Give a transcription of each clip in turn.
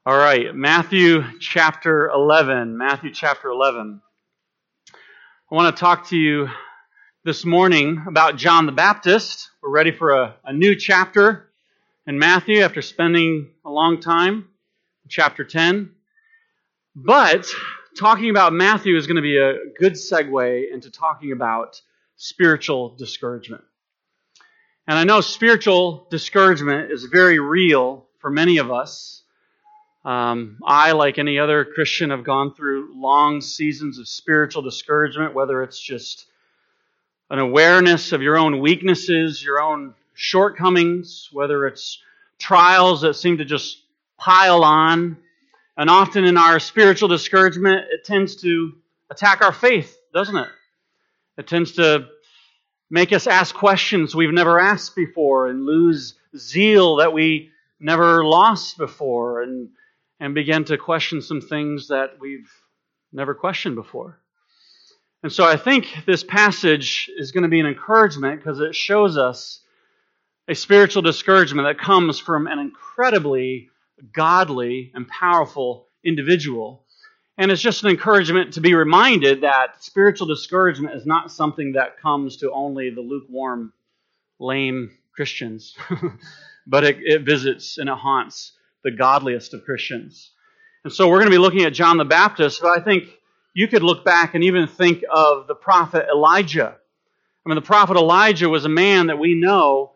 All right, Matthew chapter 11. Matthew chapter 11. I want to talk to you this morning about John the Baptist. We're ready for a new chapter in Matthew after spending a long time, chapter 10. But talking about Matthew is going to be a good segue into talking about spiritual discouragement. And I know spiritual discouragement is very real for many of us. I, like any other Christian, have gone through long seasons of spiritual discouragement, whether it's just an awareness of your own weaknesses, your own shortcomings, whether it's trials that seem to just pile on. And often in our spiritual discouragement, it tends to attack our faith, doesn't it? It tends to make us ask questions we've never asked before and lose zeal that we never lost before and begin to question some things that we've never questioned before. And so I think this passage is going to be an encouragement because it shows us a spiritual discouragement that comes from an incredibly godly and powerful individual. And it's just an encouragement to be reminded that spiritual discouragement is not something that comes to only the lukewarm, lame Christians, but it visits and it haunts the godliest of Christians. And so we're going to be looking at John the Baptist, but I think you could look back and even think of the prophet Elijah. I mean, the prophet Elijah was a man that we know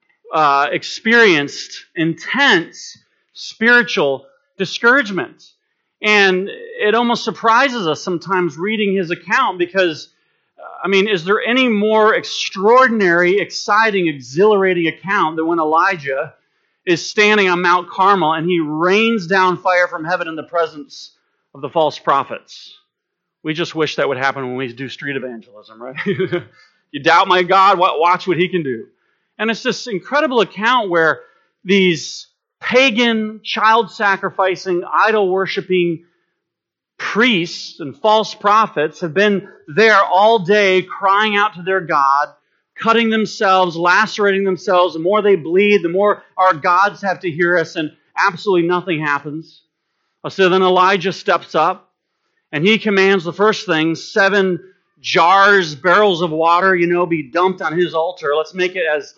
experienced intense spiritual discouragement. And it almost surprises us sometimes reading his account because, is there any more extraordinary, exciting, exhilarating account than when Elijah is standing on Mount Carmel and he rains down fire from heaven in the presence of the false prophets? We just wish that would happen when we do street evangelism, right? You doubt my God, watch what he can do. And it's this incredible account where these pagan, child-sacrificing, idol-worshiping priests and false prophets have been there all day crying out to their God, cutting themselves, lacerating themselves. The more they bleed, the more our gods have to hear us, and absolutely nothing happens. So then Elijah steps up, and he commands the first thing, 7 jars, barrels of water, be dumped on his altar. Let's make it as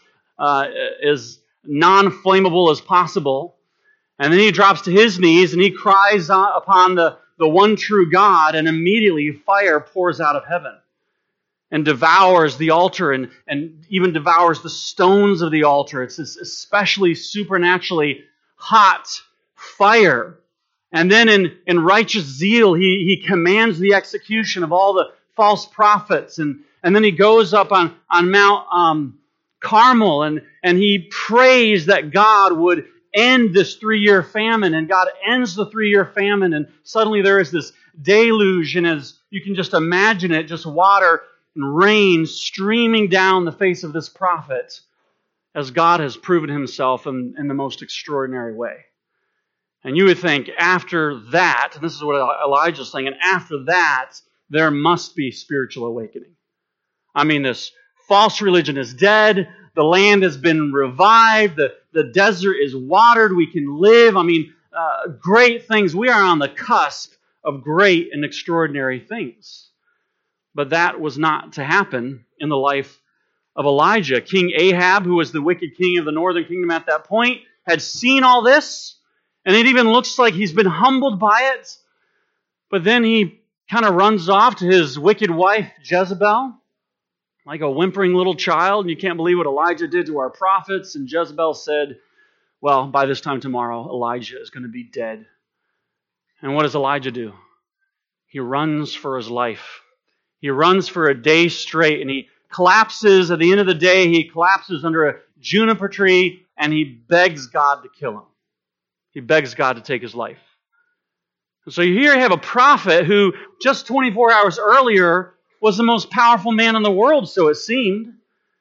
non-flammable as possible. And then he drops to his knees, and he cries upon the one true God, and immediately fire pours out of heaven and devours the altar and even devours the stones of the altar. It's this especially supernaturally hot fire. And then in righteous zeal, he commands the execution of all the false prophets. And then he goes up on Mount Carmel and he prays that God would end this 3-year famine. And God ends the 3-year famine. And suddenly there is this deluge. And as you can just imagine it, just water and rain streaming down the face of this prophet as God has proven himself in the most extraordinary way. And you would think after that, and this is what Elijah's saying, and after that, there must be spiritual awakening. This false religion is dead. The land has been revived. The desert is watered. We can live. Great things. We are on the cusp of great and extraordinary things. But that was not to happen in the life of Elijah. King Ahab, who was the wicked king of the northern kingdom at that point, had seen all this, and it even looks like he's been humbled by it. But then he kind of runs off to his wicked wife, Jezebel, like a whimpering little child, and you can't believe what Elijah did to our prophets. And Jezebel said, well, by this time tomorrow, Elijah is going to be dead. And what does Elijah do? He runs for his life. He runs for a day straight, and he collapses. At the end of the day, he collapses under a juniper tree, and he begs God to kill him. He begs God to take his life. So here you have a prophet who just 24 hours earlier was the most powerful man in the world, so it seemed.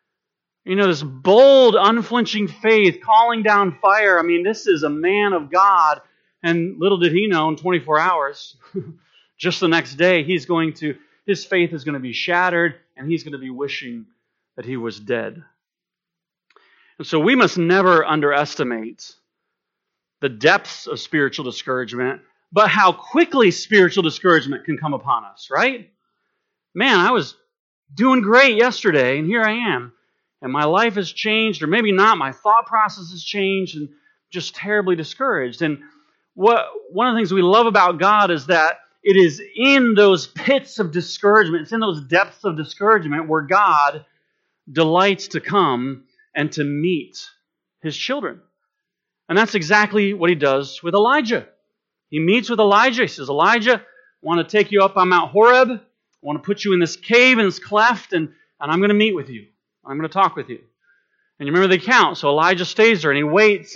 This bold, unflinching faith, calling down fire. This is a man of God. And little did he know, in 24 hours, just the next day, his faith is going to be shattered, and he's going to be wishing that he was dead. And so we must never underestimate the depths of spiritual discouragement, but how quickly spiritual discouragement can come upon us, right? Man, I was doing great yesterday, and here I am, and my life has changed, or maybe not, my thought process has changed, and just terribly discouraged. And one of the things we love about God is that it is in those pits of discouragement, it's in those depths of discouragement where God delights to come and to meet His children. And that's exactly what He does with Elijah. He meets with Elijah. He says, Elijah, I want to take you up on Mount Horeb. I want to put you in this cave, in this cleft, and I'm going to meet with you. I'm going to talk with you. And you remember the account. So Elijah stays there and he waits,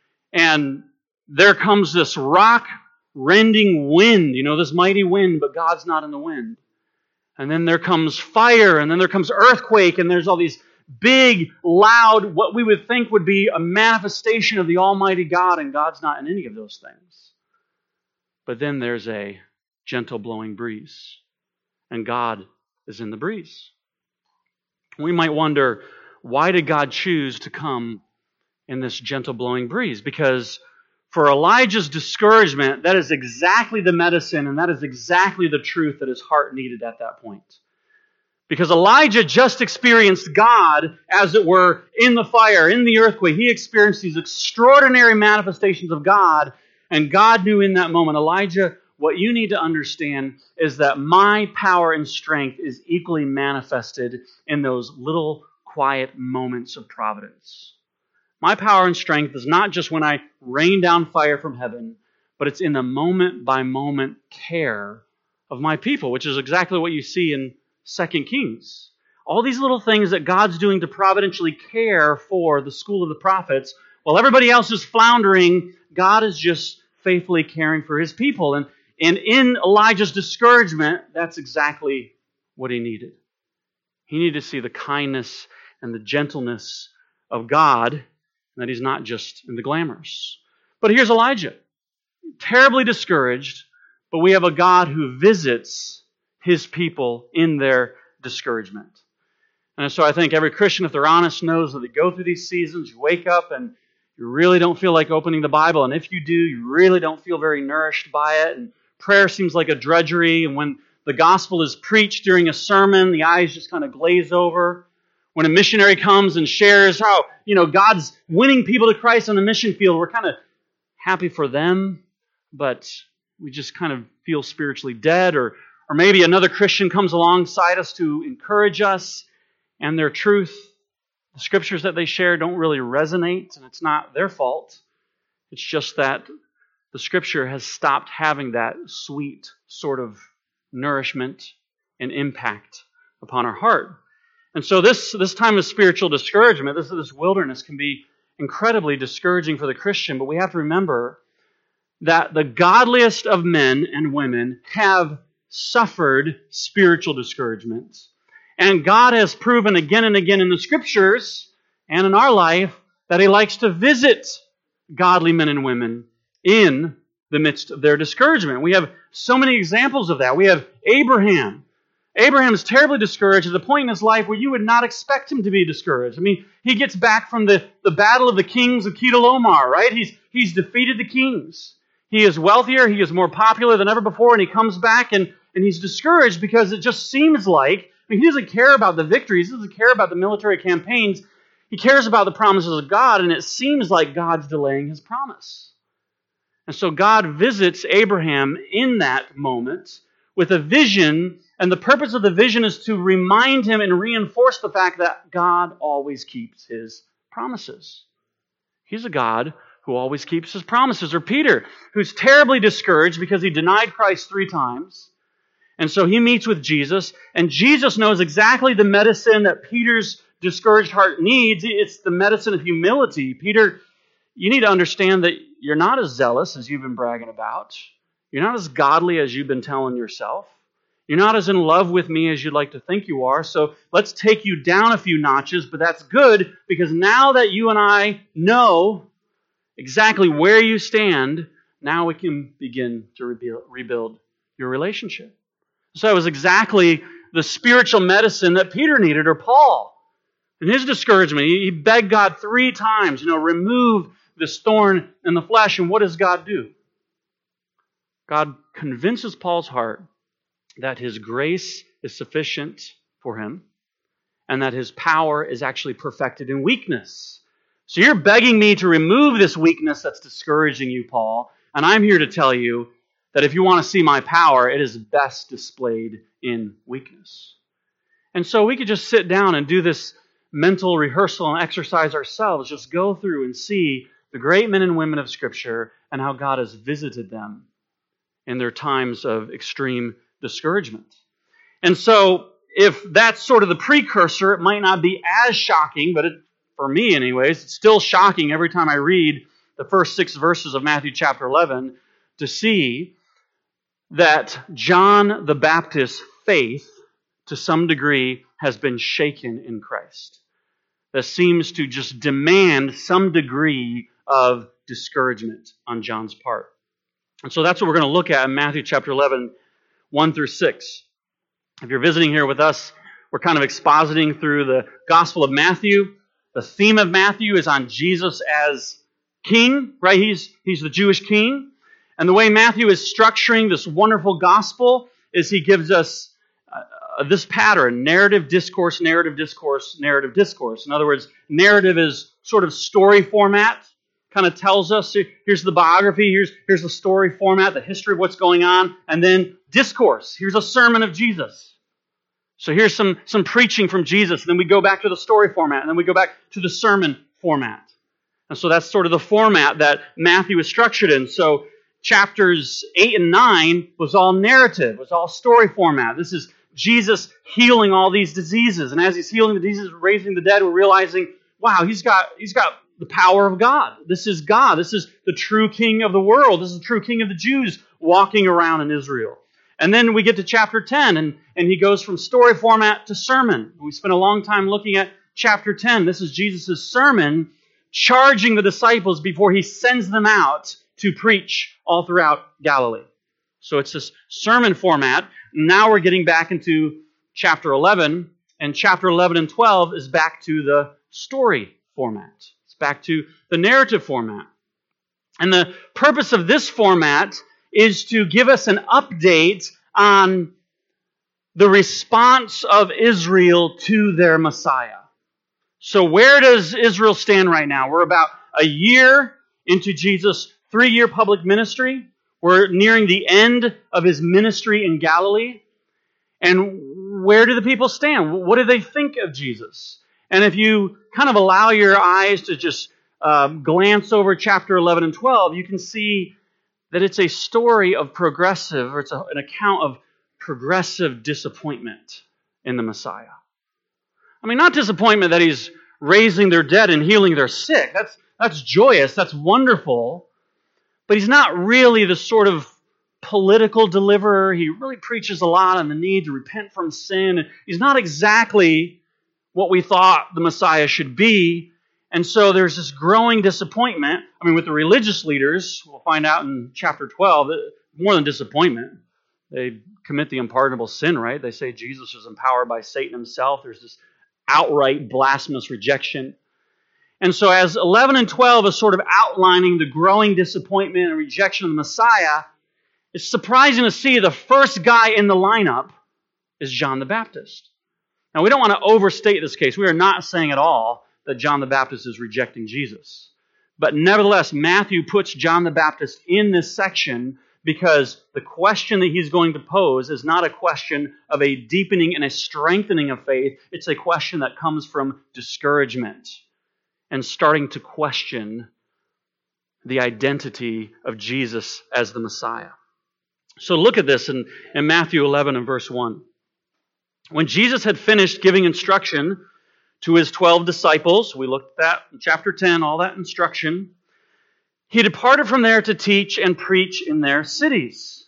and there comes this rock-rending wind, this mighty wind, but God's not in the wind. And then there comes fire, and then there comes earthquake, and there's all these big, loud, what we would think would be a manifestation of the Almighty God, and God's not in any of those things. But then there's a gentle blowing breeze, and God is in the breeze. We might wonder, why did God choose to come in this gentle blowing breeze? Because for Elijah's discouragement, that is exactly the medicine, and that is exactly the truth that his heart needed at that point. Because Elijah just experienced God, as it were, in the fire, in the earthquake. He experienced these extraordinary manifestations of God, and God knew in that moment, Elijah, what you need to understand is that my power and strength is equally manifested in those little quiet moments of providence. My power and strength is not just when I rain down fire from heaven, but it's in the moment-by-moment care of my people, which is exactly what you see in 2 Kings. All these little things that God's doing to providentially care for the school of the prophets, while everybody else is floundering, God is just faithfully caring for His people. And in Elijah's discouragement, that's exactly what he needed. He needed to see the kindness and the gentleness of God, and that He's not just in the glamours. But here's Elijah, terribly discouraged, but we have a God who visits His people in their discouragement. And so I think every Christian, if they're honest, knows that they go through these seasons. You wake up and you really don't feel like opening the Bible. And if you do, you really don't feel very nourished by it. And prayer seems like a drudgery. And when the gospel is preached during a sermon, the eyes just kind of glaze over. When a missionary comes and shares how, God's winning people to Christ on the mission field, we're kind of happy for them, but we just kind of feel spiritually dead. Or maybe another Christian comes alongside us to encourage us, and their truth, the scriptures that they share, don't really resonate, and it's not their fault. It's just that the Scripture has stopped having that sweet sort of nourishment and impact upon our heart. And so this time of spiritual discouragement, this wilderness can be incredibly discouraging for the Christian, but we have to remember that the godliest of men and women have suffered spiritual discouragement. And God has proven again and again in the Scriptures and in our life that He likes to visit godly men and women in the midst of their discouragement. We have so many examples of that. We have Abraham. Abraham is terribly discouraged at the point in his life where you would not expect him to be discouraged. I mean, he gets back from the battle of the kings of Chedorlaomer, right? He's defeated the kings. He is wealthier, he is more popular than ever before, and he comes back and he's discouraged because it just seems like, he doesn't care about the victories, he doesn't care about the military campaigns, he cares about the promises of God, and it seems like God's delaying His promise. And so God visits Abraham in that moment with a vision, and the purpose of the vision is to remind him and reinforce the fact that God always keeps His promises. He's a God who always keeps His promises. Or Peter, who's terribly discouraged because he denied Christ 3 times. And so he meets with Jesus, and Jesus knows exactly the medicine that Peter's discouraged heart needs. It's the medicine of humility. Peter, you need to understand that you're not as zealous as you've been bragging about. You're not as godly as you've been telling yourself. You're not as in love with me as you'd like to think you are. So let's take you down a few notches, but that's good because now that you and I know exactly where you stand, now we can begin to rebuild your relationship. So it was exactly the spiritual medicine that Peter needed, or Paul. In his discouragement, he begged God 3 times, remove this thorn in the flesh. And what does God do? God convinces Paul's heart that his grace is sufficient for him and that his power is actually perfected in weakness. So you're begging me to remove this weakness that's discouraging you, Paul, and I'm here to tell you that if you want to see my power, it is best displayed in weakness. And so we could just sit down and do this mental rehearsal and exercise ourselves, just go through and see the great men and women of Scripture and how God has visited them in their times of extreme discouragement. And so if that's sort of the precursor, it might not be as shocking, but for me anyways, it's still shocking every time I read the first 6 verses of Matthew chapter 11 to see that John the Baptist's faith, to some degree, has been shaken in Christ. That seems to just demand some degree of discouragement on John's part. And so that's what we're going to look at in Matthew chapter 11, 1 through 6. If you're visiting here with us, we're kind of expositing through the Gospel of Matthew. The theme of Matthew is on Jesus as king, right? He's the Jewish king. And the way Matthew is structuring this wonderful gospel is he gives us this pattern: narrative, discourse, narrative, discourse, narrative, discourse. In other words, narrative is sort of story format, kind of tells us, here's the biography, here's the story format, the history of what's going on, and then discourse. Here's a sermon of Jesus. So here's some preaching from Jesus, and then we go back to the story format, and then we go back to the sermon format. And so that's sort of the format that Matthew is structured in. So chapters 8 and 9 was all narrative, was all story format. This is Jesus healing all these diseases. And as he's healing the diseases, raising the dead, we're realizing, wow, he's got the power of God. This is God. This is the true king of the world. This is the true king of the Jews walking around in Israel. And then we get to chapter 10, and he goes from story format to sermon. We spent a long time looking at chapter 10. This is Jesus' sermon charging the disciples before he sends them out to preach all throughout Galilee. So it's this sermon format. Now we're getting back into chapter 11, and chapter 11 and 12 is back to the story format. It's back to the narrative format. And the purpose of this format is to give us an update on the response of Israel to their Messiah. So where does Israel stand right now? We're about a year into Jesus' 3-year public ministry. We're nearing the end of his ministry in Galilee. And where do the people stand? What do they think of Jesus? And if you kind of allow your eyes to just glance over chapter 11 and 12, you can see that it's a story of progressive, or it's an account of progressive disappointment in the Messiah. I mean, not disappointment that he's raising their dead and healing their sick. That's joyous, that's wonderful. But he's not really the sort of political deliverer. He really preaches a lot on the need to repent from sin. He's not exactly what we thought the Messiah should be. And so there's this growing disappointment. I mean, with the religious leaders, we'll find out in chapter 12, more than disappointment. They commit the unpardonable sin, right? They say Jesus was empowered by Satan himself. There's this outright blasphemous rejection. And so as 11 and 12 is sort of outlining the growing disappointment and rejection of the Messiah, it's surprising to see the first guy in the lineup is John the Baptist. Now, we don't want to overstate this case. We are not saying at all that John the Baptist is rejecting Jesus. But nevertheless, Matthew puts John the Baptist in this section because the question that he's going to pose is not a question of a deepening and a strengthening of faith. It's a question that comes from discouragement and starting to question the identity of Jesus as the Messiah. So look at this in Matthew 11 and verse 1. When Jesus had finished giving instruction to his 12 disciples, we looked at that in chapter 10, all that instruction, he departed from there to teach and preach in their cities.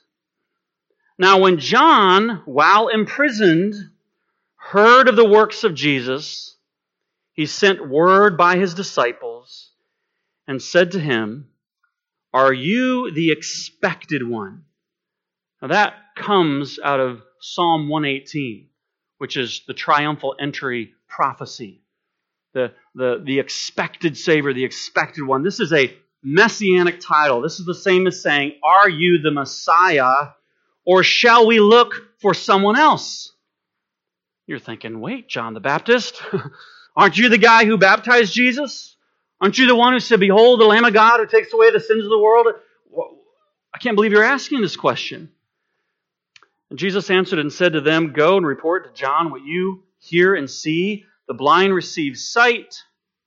Now when John, while imprisoned, heard of the works of Jesus, he sent word by his disciples and said to him, "Are you the expected one?" Now that comes out of Psalm 118, which is the triumphal entry prophecy. the expected Savior, the expected one. This is a messianic title. This is the same as saying, are you the Messiah, or shall we look for someone else? You're thinking, wait, John the Baptist, aren't you the guy who baptized Jesus? Aren't you the one who said, behold, the Lamb of God who takes away the sins of the world? I can't believe you're asking this question. And Jesus answered and said to them, go and report to John what you hear and see. The blind receive sight,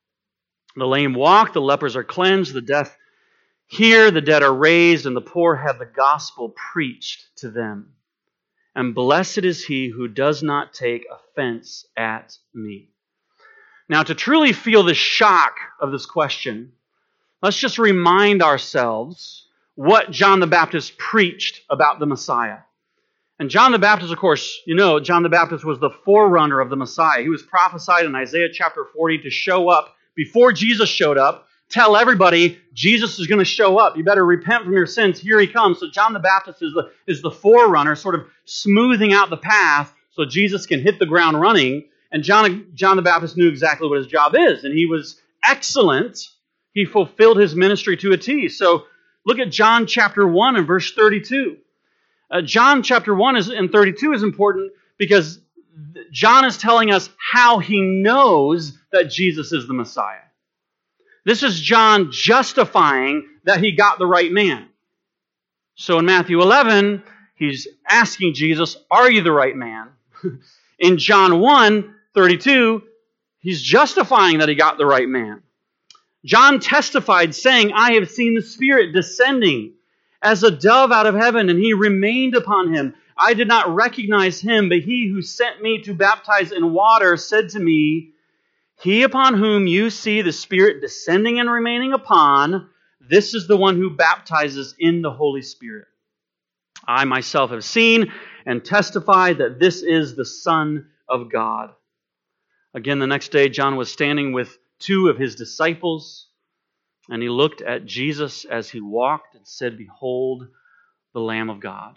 the lame walk, the lepers are cleansed, the deaf hear, the dead are raised, and the poor have the gospel preached to them. And blessed is he who does not take offense at me. Now, to truly feel the shock of this question, let's just remind ourselves what John the Baptist preached about the Messiah. And John the Baptist, of course, you know, John the Baptist was the forerunner of the Messiah. He was prophesied in Isaiah chapter 40 to show up before Jesus showed up, tell everybody Jesus is going to show up. You better repent from your sins. Here he comes. So John the Baptist is the forerunner, sort of smoothing out the path so Jesus can hit the ground running. And John the Baptist knew exactly what his job is, and he was excellent. He fulfilled his ministry to a T. So look at John chapter 1 and verse 32. John chapter 1 and 32 is important because John is telling us how he knows that Jesus is the Messiah. This is John justifying that he got the right man. So in Matthew 11, he's asking Jesus, are you the right man? In John 1:32, he's justifying that he got the right man. John testified, saying, I have seen the Spirit descending as a dove out of heaven, and he remained upon him. I did not recognize him, but he who sent me to baptize in water said to me, he upon whom you see the Spirit descending and remaining upon, this is the one who baptizes in the Holy Spirit. I myself have seen and testified that this is the Son of God. Again, the next day, John was standing with two of his disciples, and he looked at Jesus as he walked and said, behold, the Lamb of God.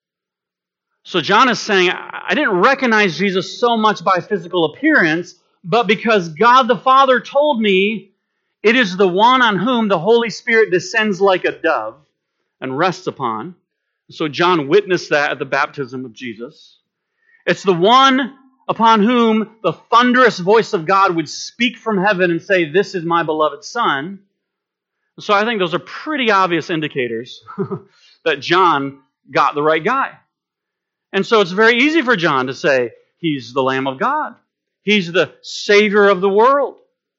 So John is saying, I didn't recognize Jesus so much by physical appearance, but because God the Father told me it is the one on whom the Holy Spirit descends like a dove and rests upon. So John witnessed that at the baptism of Jesus. It's the one upon whom the thunderous voice of God would speak from heaven and say, this is my beloved Son. So I think those are pretty obvious indicators that John got the right guy. And so it's very easy for John to say, he's the Lamb of God. He's the Savior of the world.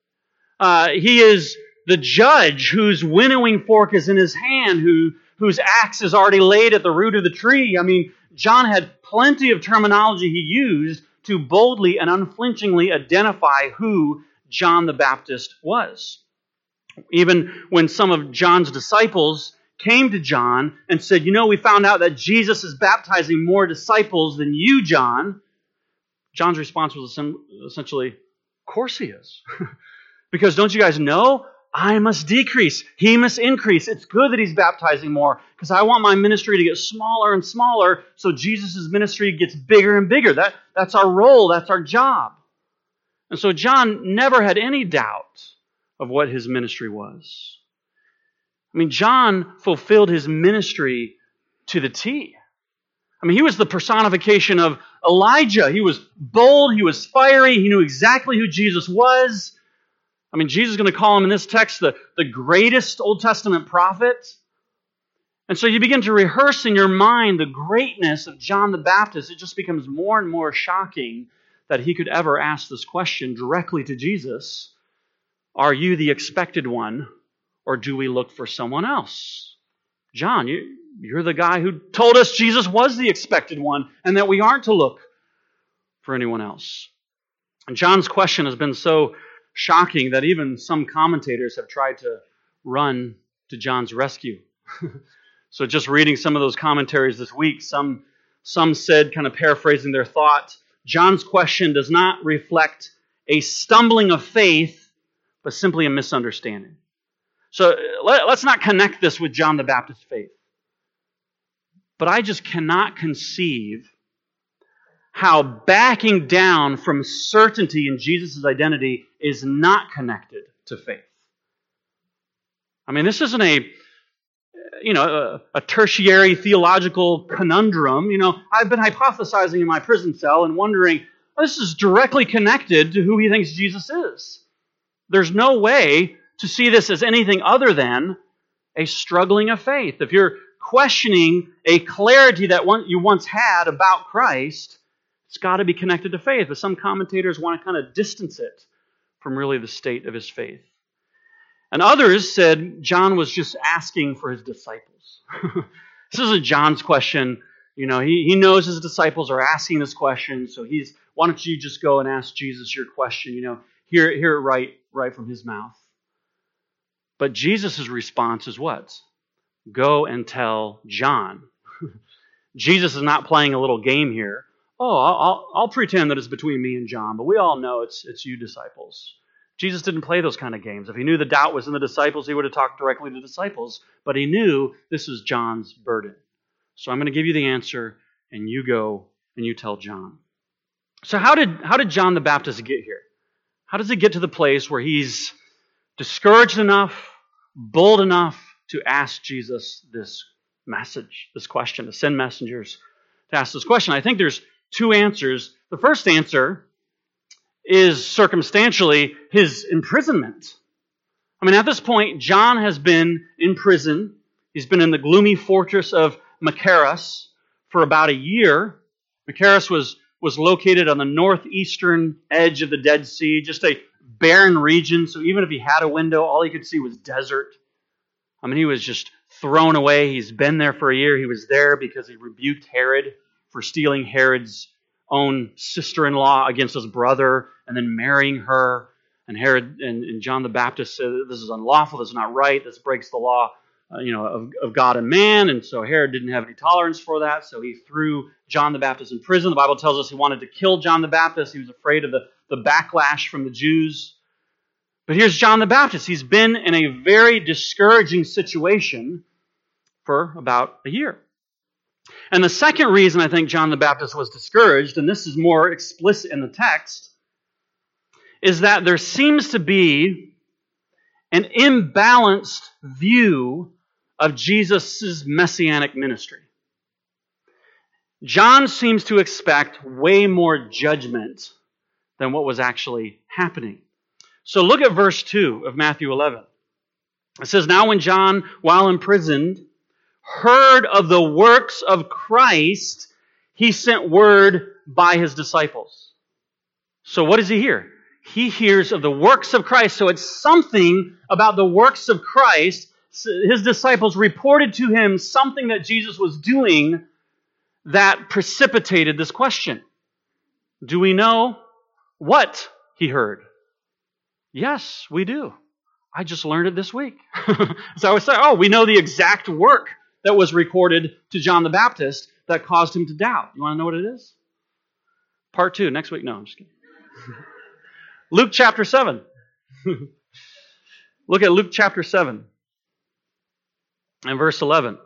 He is the judge whose winnowing fork is in his hand, whose axe is already laid at the root of the tree. I mean, John had plenty of terminology he used to boldly and unflinchingly identify who John the Baptist was. Even when some of John's disciples came to John and said, we found out that Jesus is baptizing more disciples than you, John. John's response was essentially, of course he is. Because don't you guys know? I must decrease. He must increase. It's good that he's baptizing more because I want my ministry to get smaller and smaller so Jesus' ministry gets bigger and bigger. That's our role. That's our job. And so John never had any doubt of what his ministry was. I mean, John fulfilled his ministry to the T. I mean, he was the personification of Elijah. He was bold. He was fiery. He knew exactly who Jesus was. I mean, Jesus is going to call him in this text the greatest Old Testament prophet. And so you begin to rehearse in your mind the greatness of John the Baptist. It just becomes more and more shocking that he could ever ask this question directly to Jesus. Are you the expected one, or do we look for someone else? John, you're the guy who told us Jesus was the expected one and that we aren't to look for anyone else. And John's question has been so shocking that even some commentators have tried to run to John's rescue. So just reading some of those commentaries this week, some said, kind of paraphrasing their thought, John's question does not reflect a stumbling of faith, but simply a misunderstanding. So let's not connect this with John the Baptist's faith. But I just cannot conceive how backing down from certainty in Jesus' identity is not connected to faith. I mean, this isn't a tertiary theological conundrum. I've been hypothesizing in my prison cell and wondering, this is directly connected to who he thinks Jesus is. There's no way to see this as anything other than a struggling of faith. If you're questioning a clarity that you once had about Christ, it's got to be connected to faith. But some commentators want to kind of distance it from really the state of his faith. And others said John was just asking for his disciples. This isn't John's question. He knows his disciples are asking this question, so why don't you just go and ask Jesus your question? Hear it right from his mouth. But Jesus' response is what? Go and tell John. Jesus is not playing a little game here. I'll pretend that it's between me and John, but we all know it's you disciples. Jesus didn't play those kind of games. If he knew the doubt was in the disciples, he would have talked directly to the disciples. But he knew this is John's burden. So I'm going to give you the answer, and you go and you tell John. So how did John the Baptist get here? How does he get to the place where he's discouraged enough, bold enough to ask Jesus this message, this question, to send messengers to ask this question? I think there's two answers. The first answer is circumstantially his imprisonment. I mean, at this point, John has been in prison. He's been in the gloomy fortress of Machaerus for about a year. Machaerus was located on the northeastern edge of the Dead Sea, just a barren region. So even if he had a window, all he could see was desert. I mean, he was just thrown away. He's been there for a year. He was there because he rebuked Herod for stealing Herod's own sister-in-law against his brother and then marrying her. And Herod and John the Baptist said, this is unlawful, this is not right, this breaks the law of God and man. And so Herod didn't have any tolerance for that, so he threw John the Baptist in prison. The Bible tells us he wanted to kill John the Baptist. He was afraid of the backlash from the Jews. But here's John the Baptist. He's been in a very discouraging situation for about a year. And the second reason I think John the Baptist was discouraged, and this is more explicit in the text, is that there seems to be an imbalanced view of Jesus' messianic ministry. John seems to expect way more judgment than what was actually happening. So look at verse 2 of Matthew 11. It says, "Now when John, while imprisoned, heard of the works of Christ, he sent word by his disciples." So what does he hear? He hears of the works of Christ. So it's something about the works of Christ. His disciples reported to him something that Jesus was doing that precipitated this question. Do we know what he heard? Yes, we do. I just learned it this week. So I would say, we know the exact work that was recorded to John the Baptist that caused him to doubt. You want to know what it is? Part 2, next week. No, I'm just kidding. Luke chapter 7. Look at Luke chapter 7 and verse 11.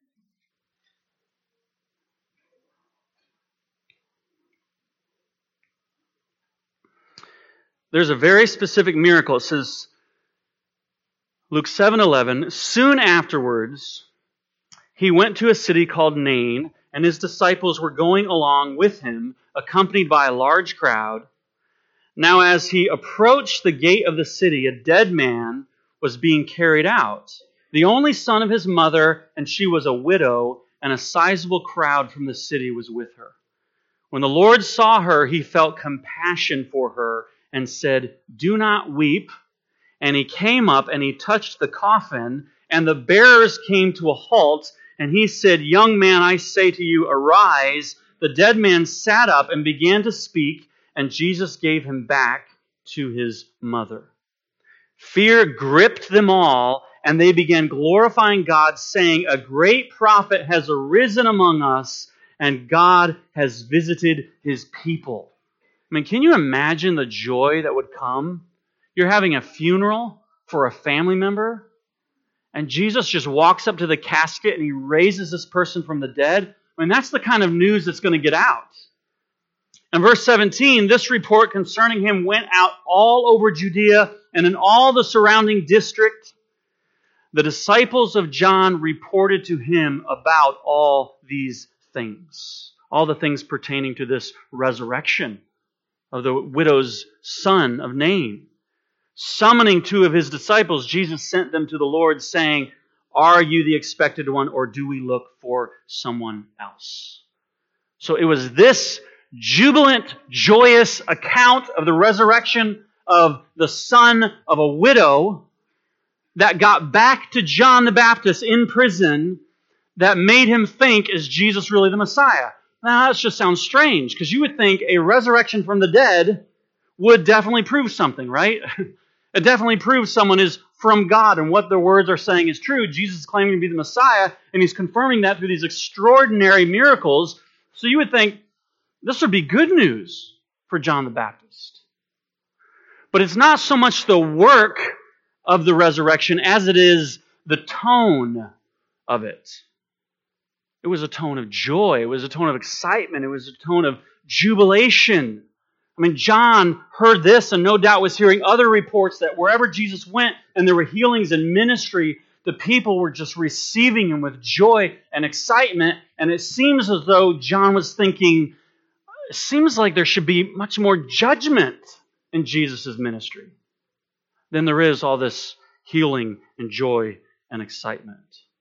There's a very specific miracle. It says, Luke 7:11, "Soon afterwards, he went to a city called Nain, and his disciples were going along with him, accompanied by a large crowd. Now as he approached the gate of the city, a dead man was being carried out, the only son of his mother, and she was a widow, and a sizable crowd from the city was with her. When the Lord saw her, he felt compassion for her and said, 'Do not weep.' And he came up and he touched the coffin, and the bearers came to a halt, and he said, 'Young man, I say to you, arise.' The dead man sat up and began to speak, and Jesus gave him back to his mother. Fear gripped them all, and they began glorifying God, saying, 'A great prophet has arisen among us, and God has visited his people.'" I mean, can you imagine the joy that would come? You're having a funeral for a family member, and Jesus just walks up to the casket and he raises this person from the dead. I mean, that's the kind of news that's going to get out. In verse 17, this report concerning him went out all over Judea and in all the surrounding district. The disciples of John reported to him about all these things, all the things pertaining to this resurrection of the widow's son of Nain. Summoning 2 of his disciples, Jesus sent them to the Lord, saying, "Are you the expected one, or do we look for someone else?" So it was this jubilant, joyous account of the resurrection of the son of a widow that got back to John the Baptist in prison that made him think, is Jesus really the Messiah? Now, that just sounds strange, because you would think a resurrection from the dead would definitely prove something, right? It definitely proves someone is from God and what the words are saying is true. Jesus is claiming to be the Messiah, and he's confirming that through these extraordinary miracles. So you would think this would be good news for John the Baptist. But it's not so much the work of the resurrection as it is the tone of it. It was a tone of joy. It was a tone of excitement. It was a tone of jubilation. I mean, John heard this and no doubt was hearing other reports that wherever Jesus went and there were healings and ministry, the people were just receiving him with joy and excitement. And it seems as though John was thinking, it seems like there should be much more judgment in Jesus' ministry than there is all this healing and joy and excitement.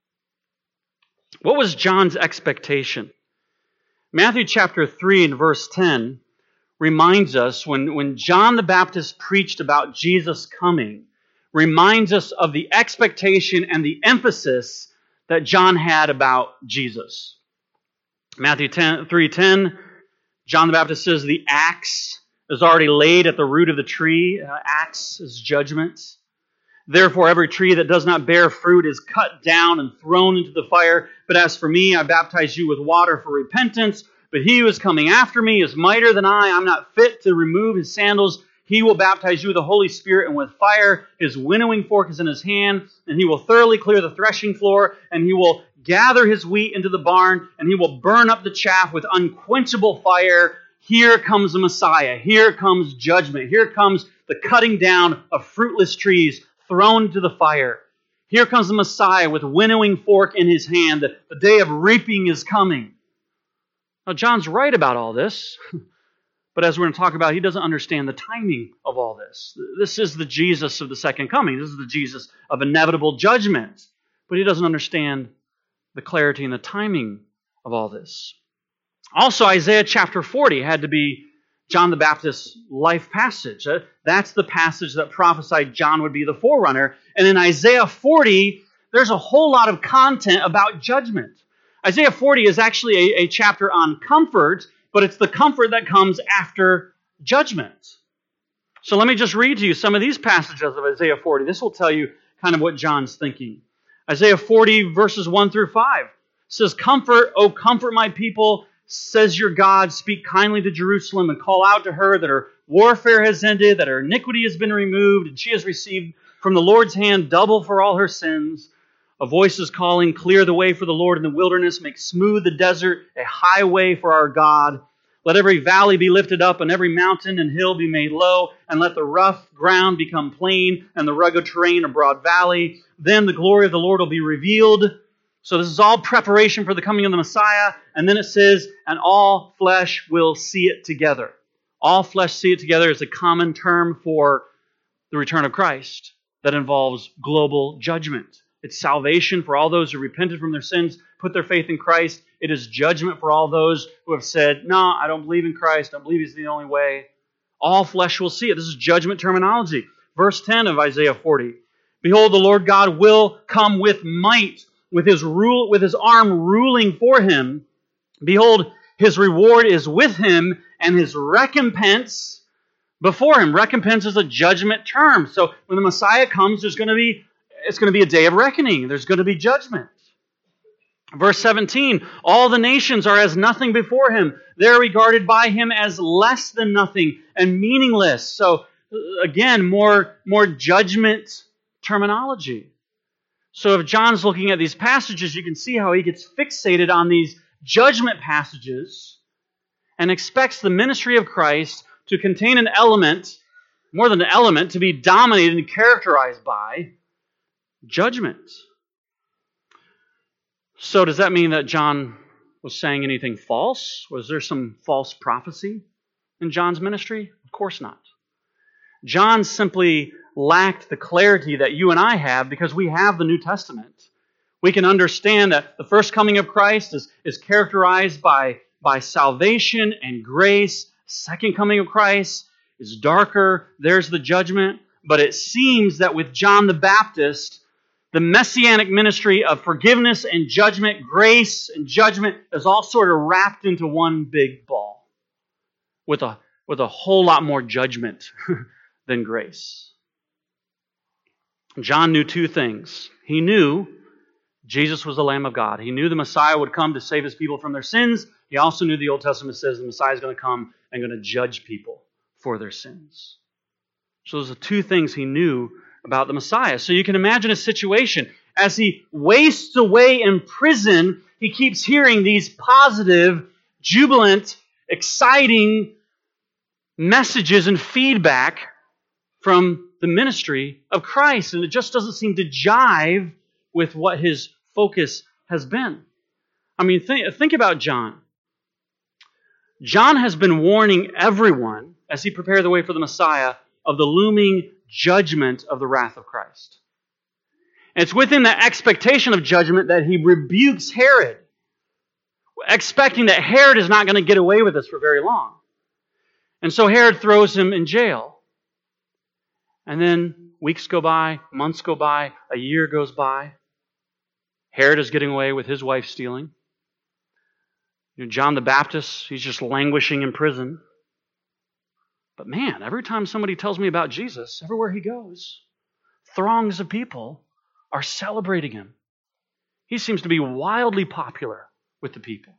What was John's expectation? Matthew chapter 3 and verse 10 reminds us, when John the Baptist preached about Jesus coming, reminds us of the expectation and the emphasis that John had about Jesus. Matthew 3:10, John the Baptist says, "The axe is already laid at the root of the tree." Axe is judgment. "Therefore, every tree that does not bear fruit is cut down and thrown into the fire. But as for me, I baptize you with water for repentance. But he who is coming after me is mightier than I. I'm not fit to remove his sandals. He will baptize you with the Holy Spirit and with fire. His winnowing fork is in his hand, and he will thoroughly clear the threshing floor, and he will gather his wheat into the barn, and he will burn up the chaff with unquenchable fire." Here comes the Messiah. Here comes judgment. Here comes the cutting down of fruitless trees thrown into the fire. Here comes the Messiah with winnowing fork in his hand. The day of reaping is coming. Now, John's right about all this, but as we're going to talk about, he doesn't understand the timing of all this. This is the Jesus of the second coming. This is the Jesus of inevitable judgment. But he doesn't understand the clarity and the timing of all this. Also, Isaiah chapter 40 had to be John the Baptist's life passage. That's the passage that prophesied John would be the forerunner. And in Isaiah 40, there's a whole lot of content about judgment. Isaiah 40 is actually a chapter on comfort, but it's the comfort that comes after judgment. So let me just read to you some of these passages of Isaiah 40. This will tell you kind of what John's thinking. Isaiah 40 verses 1 through 5 says, "Comfort, O comfort my people, says your God. Speak kindly to Jerusalem and call out to her that her warfare has ended, that her iniquity has been removed, and she has received from the Lord's hand double for all her sins. A voice is calling, clear the way for the Lord in the wilderness, make smooth the desert, a highway for our God. Let every valley be lifted up, and every mountain and hill be made low, and let the rough ground become plain, and the rugged terrain a broad valley. Then the glory of the Lord will be revealed." So this is all preparation for the coming of the Messiah. And then it says, "And all flesh will see it together." All flesh see it together is a common term for the return of Christ that involves global judgment. It's salvation for all those who repented from their sins, put their faith in Christ. It is judgment for all those who have said, "No, I don't believe in Christ. I don't believe He's the only way." All flesh will see it. This is judgment terminology. Verse 10 of Isaiah 40. "Behold, the Lord God will come with might, with his arm ruling for him. Behold, his reward is with him, and his recompense before him." Recompense is a judgment term. So when the Messiah comes, it's going to be a day of reckoning. There's going to be judgment. Verse 17, "All the nations are as nothing before him. They're regarded by him as less than nothing and meaningless." So again, more judgment terminology. So if John's looking at these passages, you can see how he gets fixated on these judgment passages. and expects the ministry of Christ to contain an element, more than an element, to be dominated and characterized by judgment. So does that mean that John was saying anything false? Was there some false prophecy in John's ministry? Of course not. John simply lacked the clarity that you and I have because we have the New Testament. We can understand that the first coming of Christ is characterized by salvation and grace. Second coming of Christ is darker. There's the judgment. But it seems that with John the Baptist, the messianic ministry of forgiveness and judgment, grace and judgment, is all sort of wrapped into one big ball with a whole lot more judgment than grace. John knew two things. He knew Jesus was the Lamb of God. He knew the Messiah would come to save his people from their sins. He also knew the Old Testament says the Messiah is going to come and going to judge people for their sins. So those are two things he knew about the Messiah. So you can imagine a situation. As he wastes away in prison, he keeps hearing these positive, jubilant, exciting messages and feedback from the ministry of Christ. And it just doesn't seem to jive with what his focus has been. I mean, think about John. John has been warning everyone, as he prepared the way for the Messiah, of the looming judgment of the wrath of Christ. And it's within that expectation of judgment that he rebukes Herod, expecting that Herod is not going to get away with this for very long. And so Herod throws him in jail. And then weeks go by, months go by, a year goes by. Herod is getting away with his wife stealing. John the Baptist, he's just languishing in prison. But man, every time somebody tells me about Jesus, everywhere he goes, throngs of people are celebrating him. He seems to be wildly popular with the people.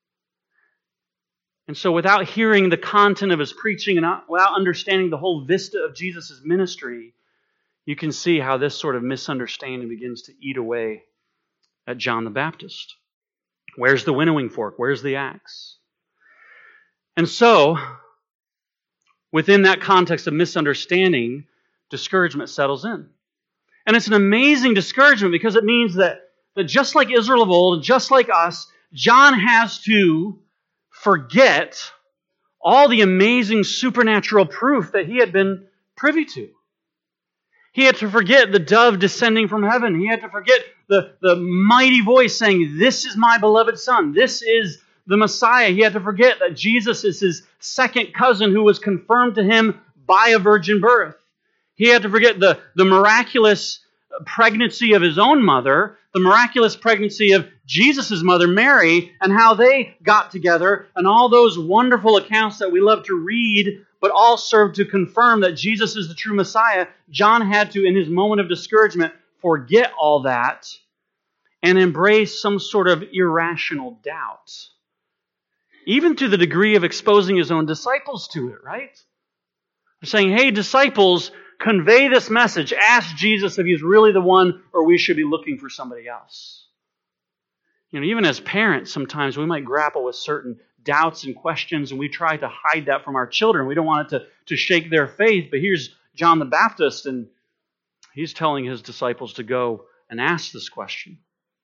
And so without hearing the content of his preaching and without understanding the whole vista of Jesus' ministry, you can see how this sort of misunderstanding begins to eat away at John the Baptist. Where's the winnowing fork? Where's the axe? And so, within that context of misunderstanding, discouragement settles in. And it's an amazing discouragement because it means that just like Israel of old, just like us, John has to forget all the amazing supernatural proof that he had been privy to. He had to forget the dove descending from heaven. He had to forget the mighty voice saying, "This is my beloved Son. This is the Messiah." He had to forget that Jesus is his second cousin who was confirmed to him by a virgin birth. He had to forget the miraculous pregnancy of his own mother, the miraculous pregnancy of Jesus' mother, Mary, and how they got together, and all those wonderful accounts that we love to read, but all serve to confirm that Jesus is the true Messiah. John had to, in his moment of discouragement, forget all that and embrace some sort of irrational doubt. Even to the degree of exposing his own disciples to it, right? They're saying, "Hey, disciples, convey this message. Ask Jesus if he's really the one or we should be looking for somebody else." Even as parents, sometimes we might grapple with certain doubts and questions, and we try to hide that from our children. We don't want it to shake their faith. But here's John the Baptist, and he's telling his disciples to go and ask this question.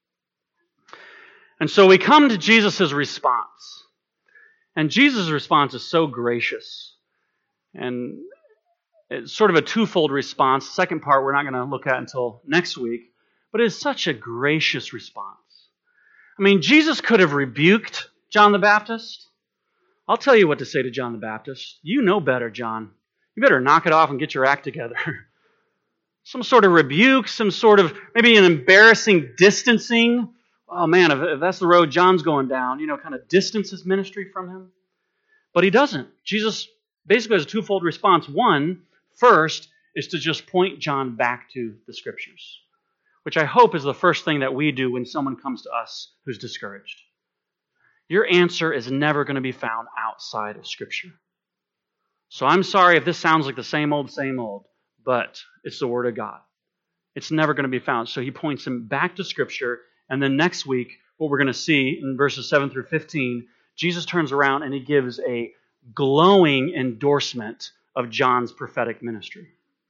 And so we come to Jesus' response. And Jesus' response is so gracious. And it's sort of a twofold response. The second part we're not going to look at until next week. But it is such a gracious response. I mean, Jesus could have rebuked John the Baptist. I'll tell you what to say to John the Baptist. You know better, John. You better knock it off and get your act together. Some sort of rebuke, some sort of maybe an embarrassing distancing. Oh man, if that's the road John's going down, kind of distance his ministry from him. But he doesn't. Jesus basically has a twofold response. One, first, is to just point John back to the Scriptures, which I hope is the first thing that we do when someone comes to us who's discouraged. Your answer is never going to be found outside of Scripture. So I'm sorry if this sounds like the same old, but it's the Word of God. It's never going to be found. So he points him back to Scripture, and then next week, what we're going to see in verses 7 through 15, Jesus turns around and he gives a glowing endorsement of John's prophetic ministry.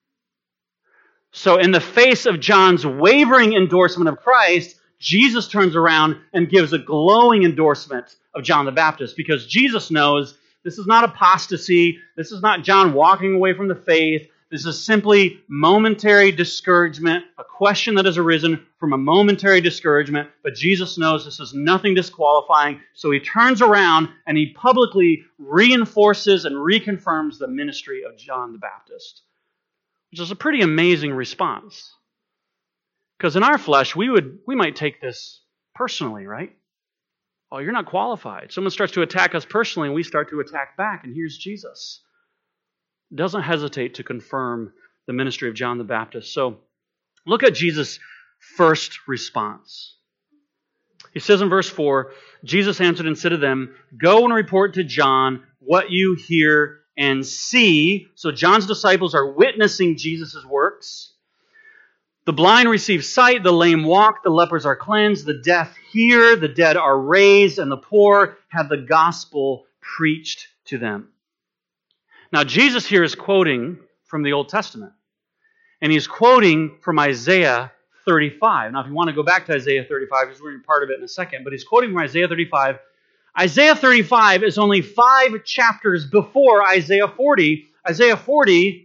So in the face of John's wavering endorsement of Christ, Jesus turns around and gives a glowing endorsement of John the Baptist, because Jesus knows this is not apostasy. This is not John walking away from the faith. This is simply momentary discouragement, a question that has arisen from a momentary discouragement. But Jesus knows this is nothing disqualifying. So he turns around and he publicly reinforces and reconfirms the ministry of John the Baptist, which is a pretty amazing response. Because in our flesh, we might take this personally, right? Oh, you're not qualified. Someone starts to attack us personally, and we start to attack back. And here's Jesus. Doesn't hesitate to confirm the ministry of John the Baptist. So look at Jesus' first response. He says in verse 4, Jesus answered and said to them, "Go and report to John what you hear and see." So John's disciples are witnessing Jesus' works. The blind receive sight, the lame walk, the lepers are cleansed, the deaf hear, the dead are raised, and the poor have the gospel preached to them. Now, Jesus here is quoting from the Old Testament, and he's quoting from Isaiah 35. Now, if you want to go back to Isaiah 35, because we're going to be part of it in a second, but he's quoting from Isaiah 35. Isaiah 35 is only 5 chapters before Isaiah 40. Isaiah 40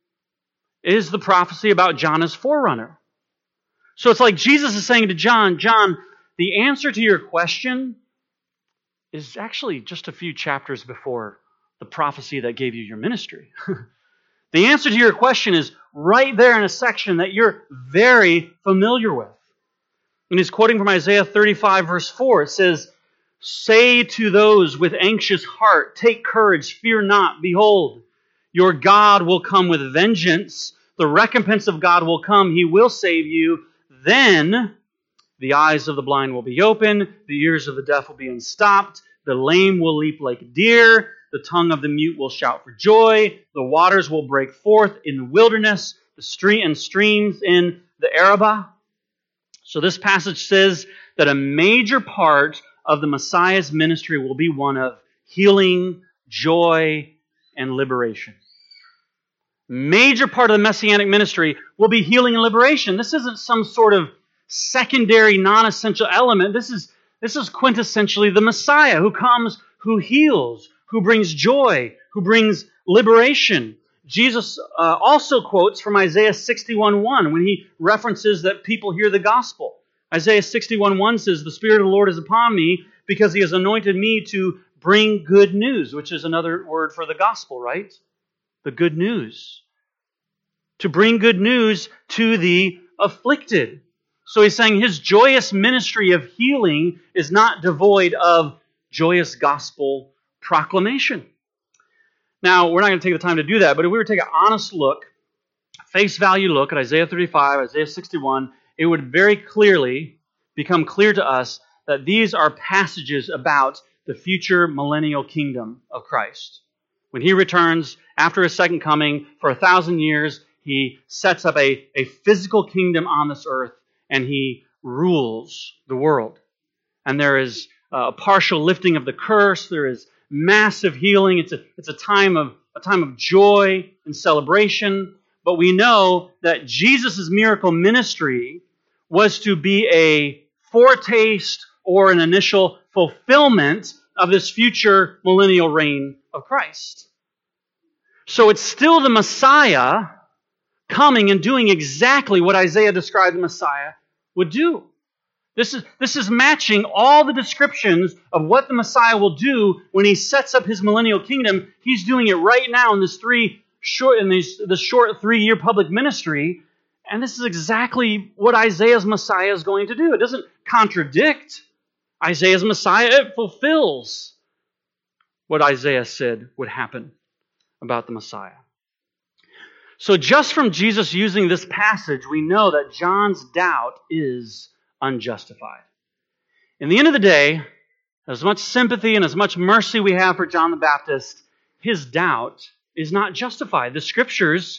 is the prophecy about John as forerunner. So it's like Jesus is saying to John, John, the answer to your question is actually just a few chapters before the prophecy that gave you your ministry. The answer to your question is right there in a section that you're very familiar with. And he's quoting from Isaiah 35, verse 4. It says, "Say to those with anxious heart, take courage, fear not. Behold, your God will come with vengeance. The recompense of God will come. He will save you. Then the eyes of the blind will be opened. The ears of the deaf will be unstopped. The lame will leap like deer. The tongue of the mute will shout for joy. The waters will break forth in the wilderness, the streams in the Arabah." So this passage says that a major part of the Messiah's ministry will be one of healing, joy, and liberation. Major part of the Messianic ministry will be healing and liberation. This isn't some sort of secondary, non-essential element. This is quintessentially the Messiah who comes, who heals, who brings joy, who brings liberation. Jesus also quotes from Isaiah 61:1 when he references that people hear the gospel. Isaiah 61:1 says, "The Spirit of the Lord is upon me because He has anointed me to bring good news," which is another word for the gospel, right? The good news. To bring good news to the afflicted. So he's saying his joyous ministry of healing is not devoid of joyous gospel proclamation. Now, we're not going to take the time to do that, but if we were to take an honest look, face value look at Isaiah 35, Isaiah 61, it would very clearly become clear to us that these are passages about the future millennial kingdom of Christ. When He returns after His second coming for 1,000 years, He sets up a physical kingdom on this earth, and He rules the world. And there is a partial lifting of the curse. There is massive healing. It's a time of joy and celebration. But we know that Jesus' miracle ministry was to be a foretaste or an initial fulfillment of this future millennial reign of Christ. So it's still the Messiah coming and doing exactly what Isaiah described the Messiah would do. This is matching all the descriptions of what the Messiah will do when He sets up His millennial kingdom. He's doing it right now in this short 3-year public ministry, and this is exactly what Isaiah's Messiah is going to do. It doesn't contradict Isaiah's Messiah. It fulfills what Isaiah said would happen about the Messiah. So just from Jesus using this passage, we know that John's doubt is unjustified. In the end of the day, as much sympathy and as much mercy we have for John the Baptist, his doubt is not justified. The Scriptures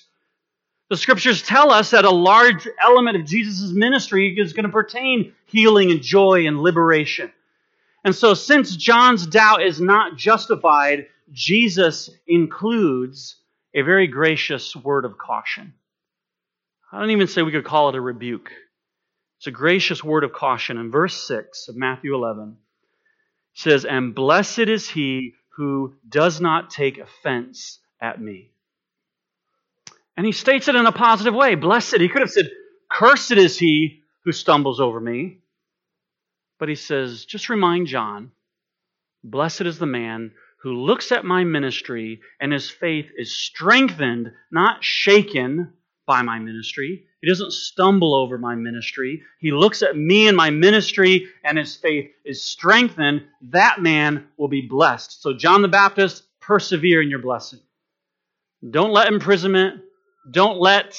tell us that a large element of Jesus' ministry is going to pertain healing and joy and liberation. And so since John's doubt is not justified, Jesus includes a very gracious word of caution. I don't even say we could call it a rebuke. It's a gracious word of caution. In verse 6 of Matthew 11, it says, "And blessed is he who does not take offense at me." And he states it in a positive way. Blessed. He could have said, "Cursed is he who stumbles over me." But he says, just remind John, blessed is the man who looks at my ministry and his faith is strengthened, not shaken by my ministry. He doesn't stumble over my ministry. He looks at me and my ministry and his faith is strengthened. That man will be blessed. So John the Baptist, persevere in your blessing. Don't let imprisonment, don't let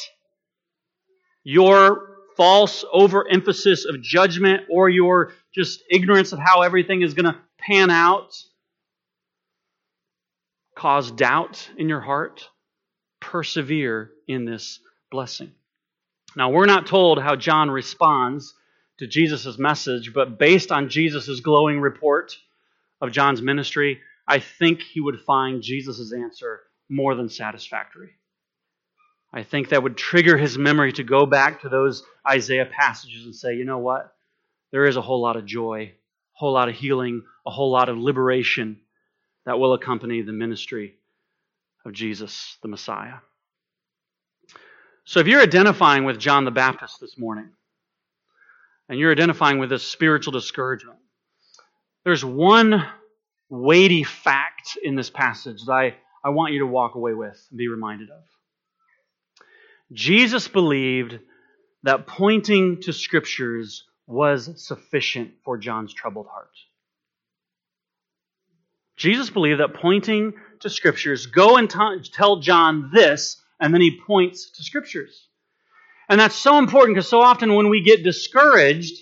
your false overemphasis of judgment or your just ignorance of how everything is going to pan out cause doubt in your heart. Persevere in this blessing. Now, we're not told how John responds to Jesus' message, but based on Jesus' glowing report of John's ministry, I think he would find Jesus' answer more than satisfactory. I think that would trigger his memory to go back to those Isaiah passages and say, you know what? There is a whole lot of joy, a whole lot of healing, a whole lot of liberation that will accompany the ministry of Jesus, the Messiah. So if you're identifying with John the Baptist this morning, and you're identifying with this spiritual discouragement, there's one weighty fact in this passage that I want you to walk away with and be reminded of. Jesus believed that pointing to Scriptures was sufficient for John's troubled heart. Jesus believed that pointing to Scriptures, go and tell John this, and then he points to Scriptures. And that's so important because so often when we get discouraged,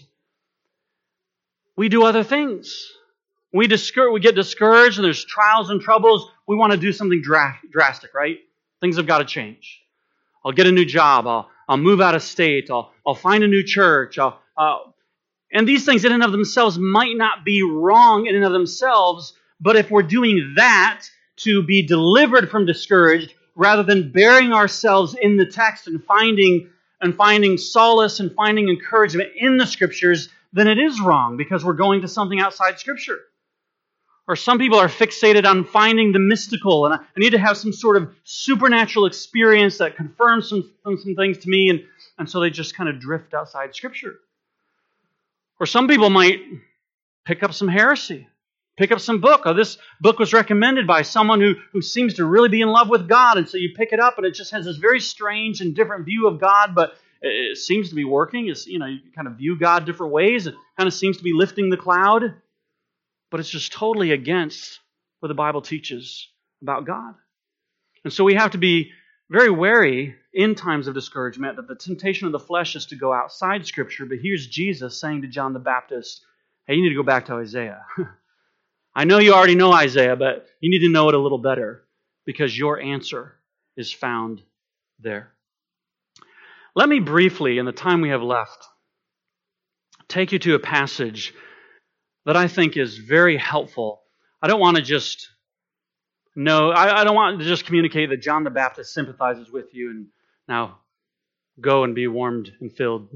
we do other things. We get discouraged and there's trials and troubles. We want to do something drastic, right? Things have got to change. I'll get a new job. I'll move out of state. I'll find a new church. And these things in and of themselves might not be wrong in and of themselves, but if we're doing that to be delivered from discouraged, rather than burying ourselves in the text and finding solace and finding encouragement in the Scriptures, then it is wrong because we're going to something outside Scripture. Or some people are fixated on finding the mystical, and I need to have some sort of supernatural experience that confirms some things to me, and so they just kind of drift outside Scripture. Or some people might pick up some heresy, pick up some book. Oh, this book was recommended by someone who seems to really be in love with God, and so you pick it up, and it just has this very strange and different view of God, but it seems to be working. You kind of view God different ways. It kind of seems to be lifting the cloud. But it's just totally against what the Bible teaches about God. And so we have to be very wary in times of discouragement that the temptation of the flesh is to go outside Scripture. But here's Jesus saying to John the Baptist, hey, you need to go back to Isaiah. I know you already know Isaiah, but you need to know it a little better because your answer is found there. Let me briefly, in the time we have left, take you to a passage that I think is very helpful. I don't want to just I don't want to just communicate that John the Baptist sympathizes with you and now go and be warmed and filled.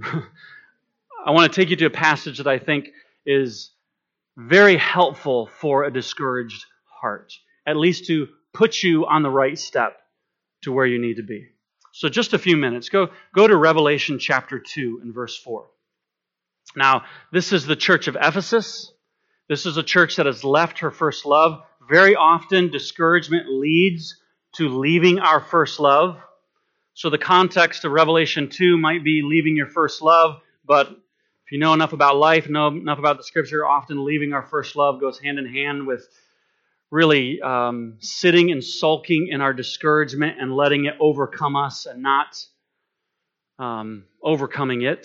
I want to take you to a passage that I think is very helpful for a discouraged heart, at least to put you on the right step to where you need to be. So just a few minutes. Go to Revelation chapter 2 and verse 4. Now, this is the church of Ephesus. This is a church that has left her first love. Very often, discouragement leads to leaving our first love. So the context of Revelation 2 might be leaving your first love, but if you know enough about life, know enough about the Scripture, often leaving our first love goes hand in hand with really sitting and sulking in our discouragement and letting it overcome us and not overcoming it.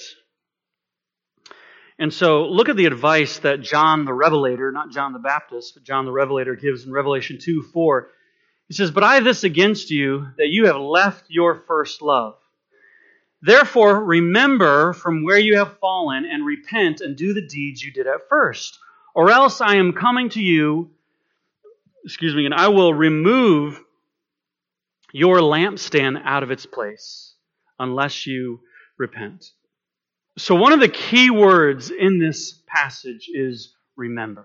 And so look at the advice that John the Revelator, not John the Baptist, but John the Revelator gives in Revelation 2:4. He says, "But I have this against you, that you have left your first love. Therefore remember from where you have fallen and repent and do the deeds you did at first. or else I am coming to you, and I will remove your lampstand out of its place unless you repent. So one of the key words in this passage is remember.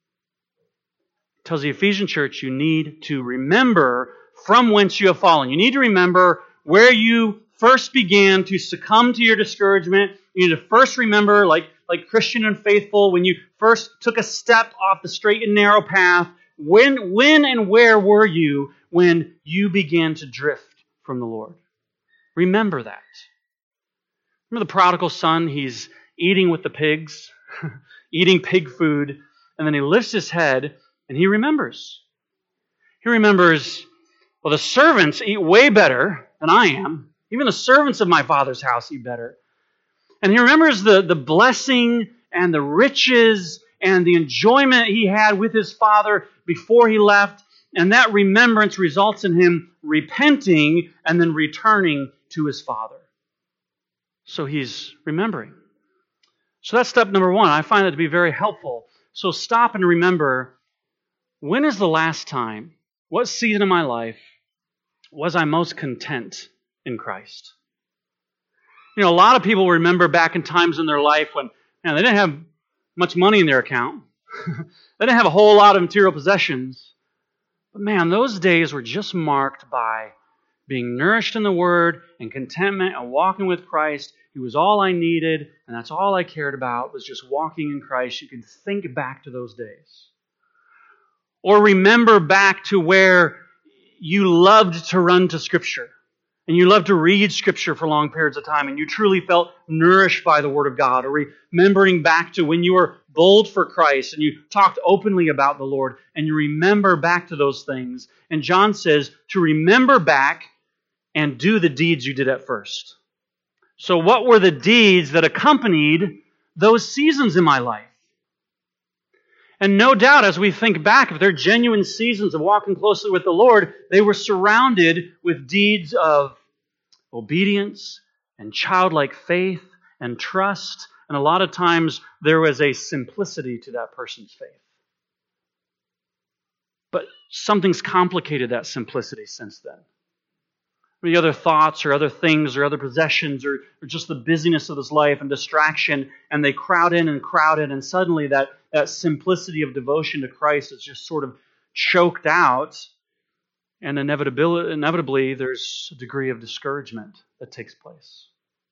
It tells the Ephesian church you need to remember from whence you have fallen. You need to remember where you first began to succumb to your discouragement. You need to first remember, like Christian and faithful, when you first took a step off the straight and narrow path. When and where were you when you began to drift from the Lord? Remember that. Remember the prodigal son? He's eating with the pigs, eating pig food, and then he lifts his head and he remembers. He remembers, well, the servants eat way better than I am. Even the servants of my father's house eat better. And he remembers the blessing and the riches and the enjoyment he had with his father before he left. And that remembrance results in him repenting and then returning to his father. So he's remembering. So that's step number one. I find that to be very helpful. So stop and remember, when is the last time, what season of my life was I most content in Christ? You know, a lot of people remember back in times in their life when they didn't have much money in their account. They didn't have a whole lot of material possessions. But man, those days were just marked by being nourished in the Word and contentment and walking with Christ. He was all I needed, and that's all I cared about, was just walking in Christ. You can think back to those days. Or remember back to where you loved to run to Scripture, and you loved to read Scripture for long periods of time, and you truly felt nourished by the Word of God. Or remembering back to when you were bold for Christ, and you talked openly about the Lord, and you remember back to those things. And John says to remember back and do the deeds you did at first. So what were the deeds that accompanied those seasons in my life? And no doubt, as we think back, if they're genuine seasons of walking closely with the Lord, they were surrounded with deeds of obedience and childlike faith and trust. And a lot of times there was a simplicity to that person's faith. But something's complicated that simplicity since then. Maybe other thoughts or other things or other possessions or just the busyness of this life and distraction, and they crowd in, and suddenly that simplicity of devotion to Christ is just sort of choked out, and inevitably there's a degree of discouragement that takes place.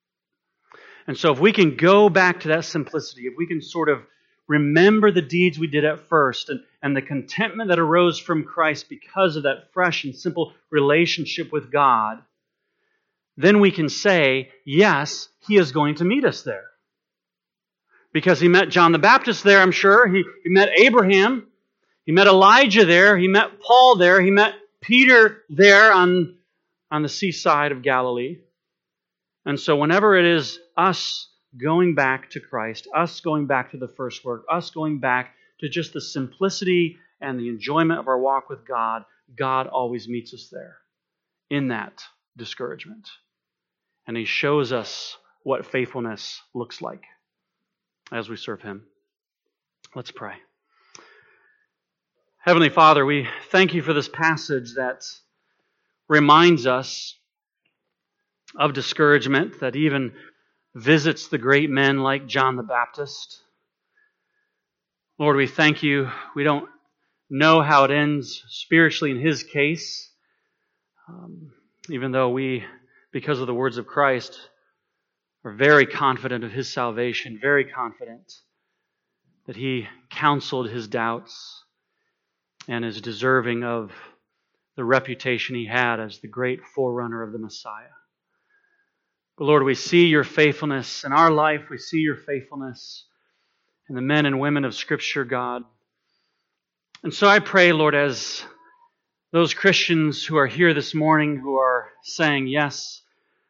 And so if we can go back to that simplicity, if we can sort of remember the deeds we did at first and the contentment that arose from Christ because of that fresh and simple relationship with God, then we can say, yes, He is going to meet us there. Because He met John the Baptist there, I'm sure. He met Abraham. He met Elijah there. He met Paul there. He met Peter there on the seaside of Galilee. And so whenever it is us going back to Christ, us going back to the first work, us going back to just the simplicity and the enjoyment of our walk with God, God always meets us there in that discouragement. And He shows us what faithfulness looks like as we serve Him. Let's pray. Heavenly Father, we thank You for this passage that reminds us of discouragement, that even visits the great men like John the Baptist. Lord, we thank You. We don't know how it ends spiritually in his case, even though we, because of the words of Christ, are very confident of his salvation, very confident that he counseled his doubts and is deserving of the reputation he had as the great forerunner of the Messiah. But Lord, we see Your faithfulness in our life. We see Your faithfulness in the men and women of Scripture, God. And so I pray, Lord, as those Christians who are here this morning who are saying, yes,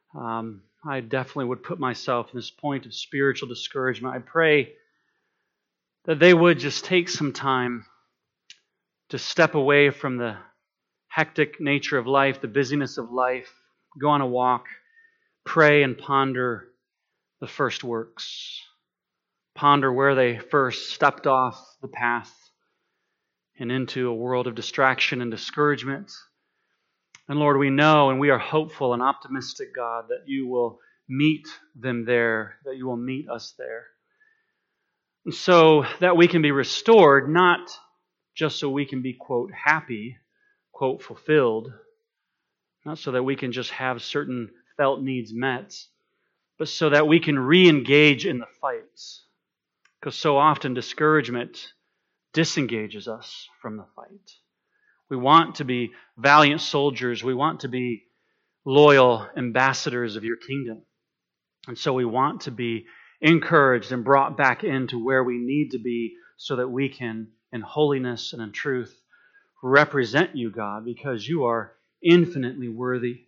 I definitely would put myself in this point of spiritual discouragement. I pray that they would just take some time to step away from the hectic nature of life, the busyness of life, go on a walk, pray and ponder the first works. ponder where they first stepped off the path and into a world of distraction and discouragement. And Lord, we know and we are hopeful and optimistic, God, that you will meet them there, that you will meet us there. And so that we can be restored, not just so we can be, quote, happy, quote, fulfilled, not so that we can just have certain felt needs met, but so that we can re-engage in the fights. Because so often discouragement disengages us from the fight. We want to be valiant soldiers. We want to be loyal ambassadors of your kingdom. And so we want to be encouraged and brought back into where we need to be so that we can, in holiness and in truth, represent you, God, because you are infinitely worthy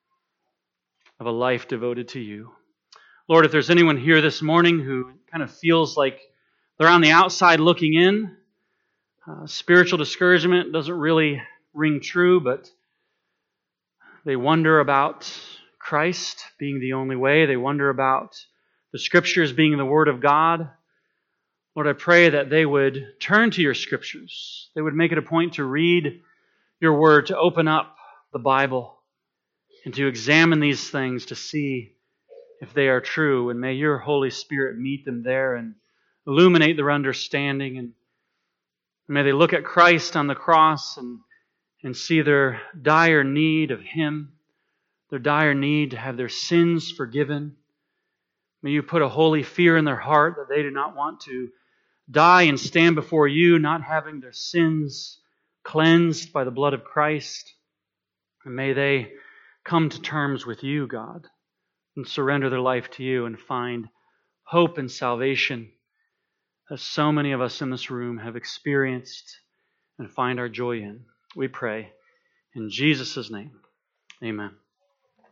of a life devoted to you. Lord, if there's anyone here this morning who kind of feels like they're on the outside looking in, spiritual discouragement doesn't really ring true, but they wonder about Christ being the only way. They wonder about the Scriptures being the Word of God. Lord, I pray that they would turn to your Scriptures. They would make it a point to read your Word, to open up the Bible, and to examine these things to see if they are true. And may your Holy Spirit meet them there and illuminate their understanding. And may they look at Christ on the cross and see their dire need of Him, their dire need to have their sins forgiven. May you put a holy fear in their heart that they do not want to die and stand before you, not having their sins cleansed by the blood of Christ. And may they come to terms with you, God, and surrender their life to you and find hope and salvation, as so many of us in this room have experienced and find our joy in. We pray in Jesus' name. Amen.